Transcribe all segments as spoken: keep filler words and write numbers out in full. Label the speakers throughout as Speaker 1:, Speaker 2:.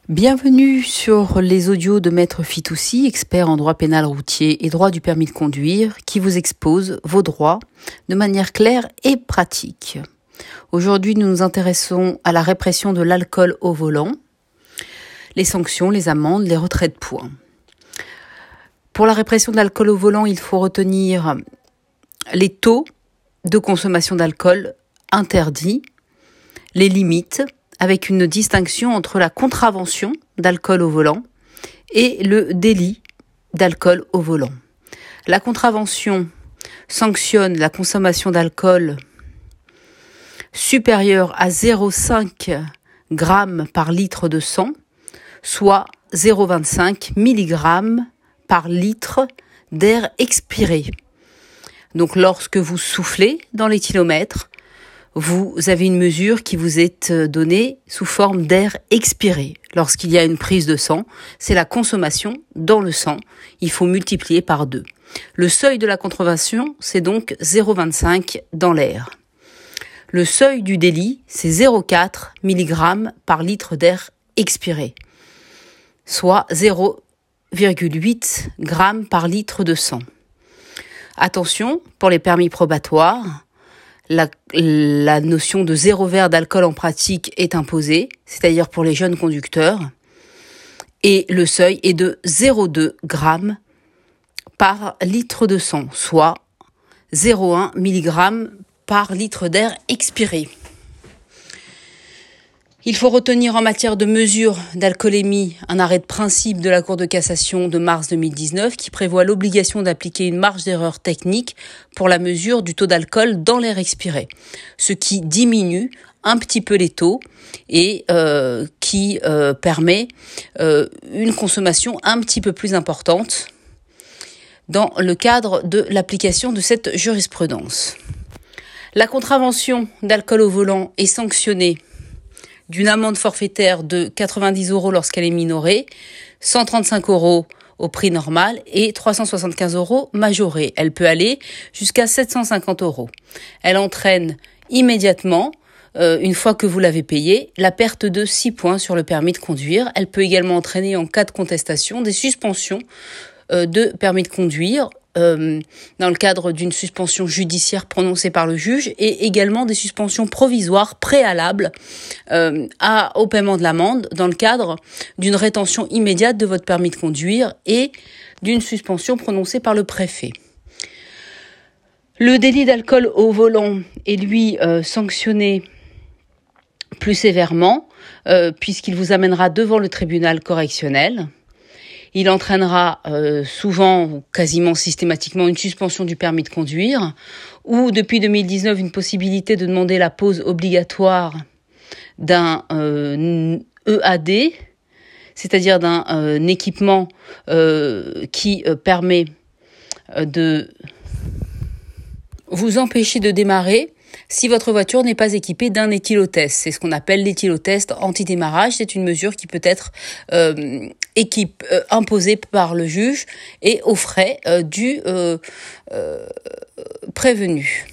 Speaker 1: Bienvenue sur les audios de Maître Fitoussi, expert en droit pénal routier et droit du permis de conduire, qui vous expose vos droits de manière claire et pratique. Aujourd'hui, nous nous intéressons à la répression de l'alcool au volant, les sanctions, les amendes, les retraits de points. Pour la répression de l'alcool au volant, il faut retenir les taux de consommation d'alcool interdits, les limites, avec une distinction entre la contravention d'alcool au volant et le délit d'alcool au volant. La contravention sanctionne la consommation d'alcool supérieure à zéro virgule cinq grammes par litre de sang, soit zéro virgule vingt-cinq milligrammes par litre d'air expiré. Donc lorsque vous soufflez dans l'éthylomètre, vous avez une mesure qui vous est donnée sous forme d'air expiré. Lorsqu'il y a une prise de sang, c'est la consommation dans le sang. Il faut multiplier par deux. Le seuil de la contravention, c'est donc zéro virgule vingt-cinq dans l'air. Le seuil du délit, c'est zéro virgule quatre milligrammes par litre d'air expiré, soit zéro virgule huit grammes par litre de sang. Attention, pour les permis probatoires, La, la notion de zéro verre d'alcool en pratique est imposée, c'est-à-dire pour les jeunes conducteurs, et le seuil est de zéro virgule deux grammes par litre de sang, soit zéro virgule un milligrammes par litre d'air expiré. Il faut retenir en matière de mesure d'alcoolémie un arrêt de principe de la Cour de cassation de mars deux mille dix-neuf qui prévoit l'obligation d'appliquer une marge d'erreur technique pour la mesure du taux d'alcool dans l'air expiré, ce qui diminue un petit peu les taux et euh, qui euh, permet euh, une consommation un petit peu plus importante dans le cadre de l'application de cette jurisprudence. La contravention d'alcool au volant est sanctionnée d'une amende forfaitaire de quatre-vingt-dix euros lorsqu'elle est minorée, cent trente-cinq euros au prix normal et trois cent soixante-quinze euros majorée. Elle peut aller jusqu'à sept cent cinquante euros. Elle entraîne immédiatement, euh, une fois que vous l'avez payée, la perte de six points sur le permis de conduire. Elle peut également entraîner en cas de contestation des suspensions euh, de permis de conduire Euh, dans le cadre d'une suspension judiciaire prononcée par le juge et également des suspensions provisoires préalables euh, à, au paiement de l'amende dans le cadre d'une rétention immédiate de votre permis de conduire et d'une suspension prononcée par le préfet. Le délit d'alcool au volant est lui euh, sanctionné plus sévèrement euh, puisqu'il vous amènera devant le tribunal correctionnel. Il entraînera euh, souvent ou quasiment systématiquement une suspension du permis de conduire ou depuis deux mille dix-neuf une possibilité de demander la pose obligatoire d'un euh, E A D, c'est-à-dire d'un euh, équipement euh, qui euh, permet euh, de vous empêcher de démarrer si votre voiture n'est pas équipée d'un éthylotest. C'est ce qu'on appelle l'éthylotest anti-démarrage. C'est une mesure qui peut être euh, équipe, euh, imposée par le juge et aux frais euh, du euh, euh, prévenu.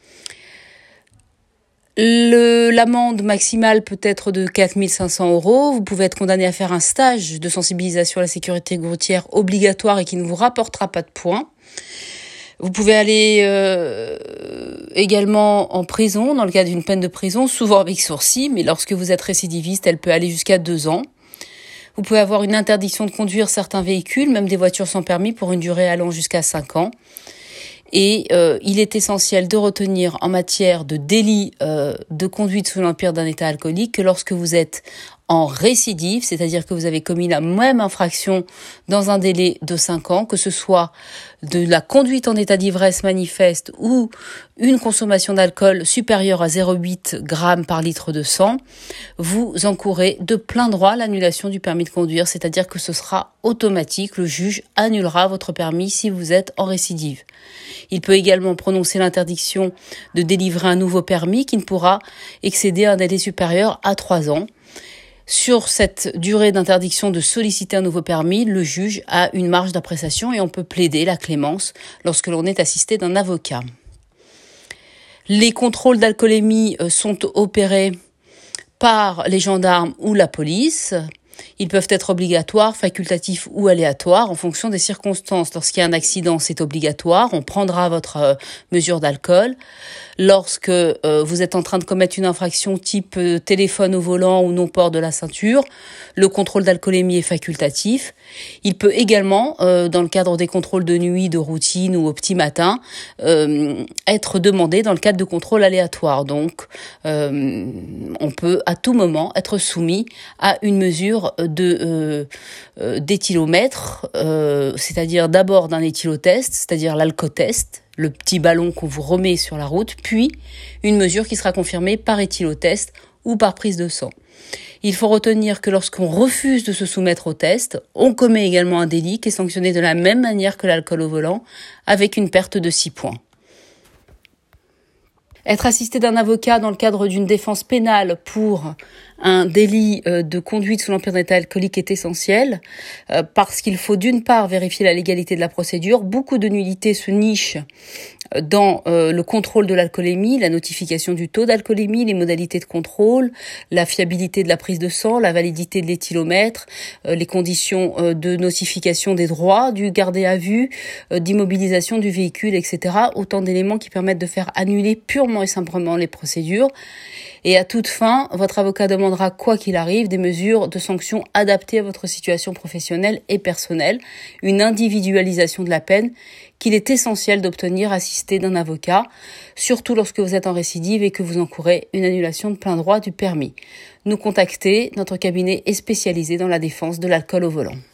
Speaker 1: Le, l'amende maximale peut être de quatre mille cinq cents euros. Vous pouvez être condamné à faire un stage de sensibilisation à la sécurité routière obligatoire et qui ne vous rapportera pas de points. Vous pouvez aller euh, également en prison, dans le cadre d'une peine de prison, souvent avec sursis, mais lorsque vous êtes récidiviste, elle peut aller jusqu'à deux ans. Vous pouvez avoir une interdiction de conduire certains véhicules, même des voitures sans permis, pour une durée allant jusqu'à cinq ans. Et euh, il est essentiel de retenir en matière de délit euh, de conduite sous l'empire d'un état alcoolique que lorsque vous êtes en récidive, c'est-à-dire que vous avez commis la même infraction dans un délai de cinq ans, que ce soit de la conduite en état d'ivresse manifeste ou une consommation d'alcool supérieure à zéro virgule huit grammes par litre de sang, vous encourez de plein droit l'annulation du permis de conduire, c'est-à-dire que ce sera automatique, le juge annulera votre permis si vous êtes en récidive. Il peut également prononcer l'interdiction de délivrer un nouveau permis qui ne pourra excéder un délai supérieur à trois ans. Sur cette durée d'interdiction de solliciter un nouveau permis, le juge a une marge d'appréciation et on peut plaider la clémence lorsque l'on est assisté d'un avocat. Les contrôles d'alcoolémie sont opérés par les gendarmes ou la police. Ils peuvent être obligatoires, facultatifs ou aléatoires en fonction des circonstances. Lorsqu'il y a un accident, c'est obligatoire. On prendra votre euh, mesure d'alcool. Lorsque euh, vous êtes en train de commettre une infraction type euh, téléphone au volant ou non-port de la ceinture, le contrôle d'alcoolémie est facultatif. Il peut également, euh, dans le cadre des contrôles de nuit, de routine ou au petit matin, euh, être demandé dans le cadre de contrôles aléatoires. Donc, euh, on peut à tout moment être soumis à une mesure de euh, euh, d'éthylomètre, euh, c'est-à-dire d'abord d'un éthylotest, c'est-à-dire l'alcotest, le petit ballon qu'on vous remet sur la route, puis une mesure qui sera confirmée par éthylotest ou par prise de sang. Il faut retenir que lorsqu'on refuse de se soumettre au test, on commet également un délit qui est sanctionné de la même manière que l'alcool au volant, avec une perte de six points. Être assisté d'un avocat dans le cadre d'une défense pénale pour un délit de conduite sous l'empire d'un état alcoolique est essentiel parce qu'il faut d'une part vérifier la légalité de la procédure. Beaucoup de nullités se nichent dans euh, le contrôle de l'alcoolémie, la notification du taux d'alcoolémie, les modalités de contrôle, la fiabilité de la prise de sang, la validité de l'éthylomètre, euh, les conditions euh, de notification des droits du gardé à vue, euh, d'immobilisation du véhicule, et cetera. Autant d'éléments qui permettent de faire annuler purement et simplement les procédures. Et à toute fin, votre avocat demandera, quoi qu'il arrive, des mesures de sanctions adaptées à votre situation professionnelle et personnelle, une individualisation de la peine qu'il est essentiel d'obtenir assisté d'un avocat, surtout lorsque vous êtes en récidive et que vous encourez une annulation de plein droit du permis. Nous contacter, notre cabinet est spécialisé dans la défense de l'alcool au volant.